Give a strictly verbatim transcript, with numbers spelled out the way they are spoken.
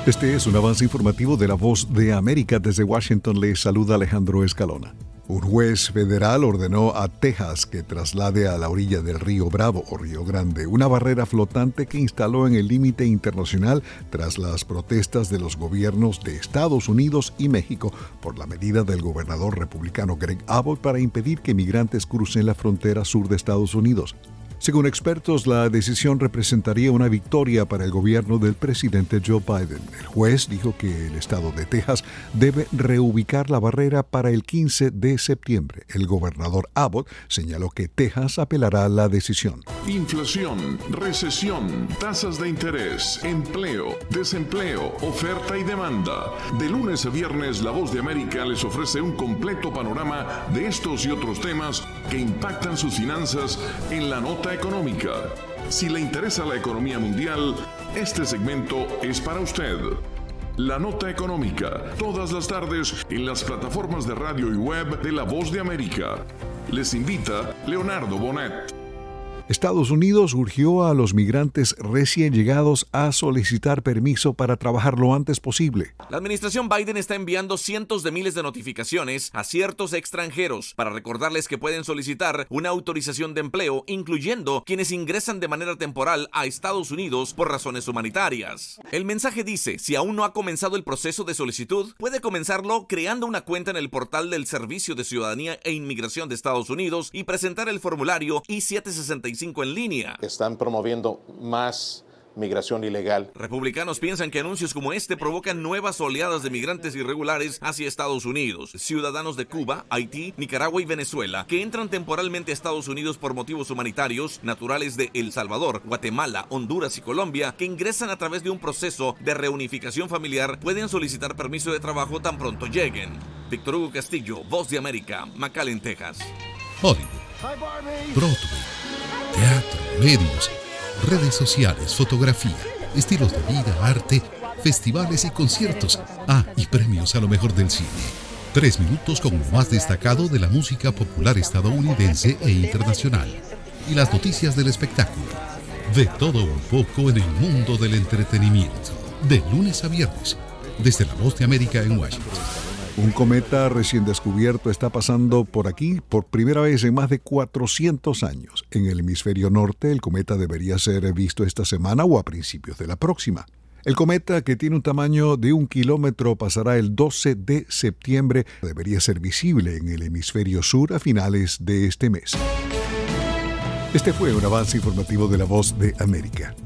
Este es un avance informativo de La Voz de América. Desde Washington les saluda Alejandro Escalona. Un juez federal ordenó a Texas que traslade a la orilla del río Bravo o Río Grande una barrera flotante que instaló en el límite internacional tras las protestas de los gobiernos de Estados Unidos y México por la medida del gobernador republicano Greg Abbott para impedir que migrantes crucen la frontera sur de Estados Unidos. Según expertos, la decisión representaría una victoria para el gobierno del presidente Joe Biden. El juez dijo que el estado de Texas debe reubicar la barrera para el quince de septiembre. El gobernador Abbott señaló que Texas apelará a la decisión. Inflación, recesión, tasas de interés, empleo, desempleo, oferta y demanda. De lunes a viernes, La Voz de América les ofrece un completo panorama de estos y otros temas que impactan sus finanzas en la nota económica. Si le interesa la economía mundial, este segmento es para usted. La Nota Económica, todas las tardes en las plataformas de radio y web de La Voz de América. Les invita Leonardo Bonet. Estados Unidos urgió a los migrantes recién llegados a solicitar permiso para trabajar lo antes posible. La administración Biden está enviando cientos de miles de notificaciones a ciertos extranjeros para recordarles que pueden solicitar una autorización de empleo, incluyendo quienes ingresan de manera temporal a Estados Unidos por razones humanitarias. El mensaje dice, si aún no ha comenzado el proceso de solicitud, puede comenzarlo creando una cuenta en el portal del Servicio de Ciudadanía e Inmigración de Estados Unidos y presentar el formulario I siete sesenta y cinco en línea. Están promoviendo más migración ilegal. Republicanos piensan que anuncios como este provocan nuevas oleadas de migrantes irregulares hacia Estados Unidos. Ciudadanos de Cuba, Haití, Nicaragua y Venezuela que entran temporalmente a Estados Unidos por motivos humanitarios, naturales de El Salvador, Guatemala, Honduras y Colombia, que ingresan a través de un proceso de reunificación familiar, pueden solicitar permiso de trabajo tan pronto lleguen. Víctor Hugo Castillo, Voz de América, McAllen, Texas. Hollywood, Broadway, teatro, medios, redes sociales, fotografía, estilos de vida, arte, festivales y conciertos. Ah, y premios a lo mejor del cine. Tres minutos con lo más destacado de la música popular estadounidense e internacional. Y las noticias del espectáculo. De todo un poco en el mundo del entretenimiento. De lunes a viernes. Desde La Voz de América en Washington. Un cometa recién descubierto está pasando por aquí por primera vez en más de cuatrocientos años. En el hemisferio norte, el cometa debería ser visto esta semana o a principios de la próxima. El cometa, que tiene un tamaño de un kilómetro, pasará el doce de septiembre. Debería ser visible en el hemisferio sur a finales de este mes. Este fue un avance informativo de La Voz de América.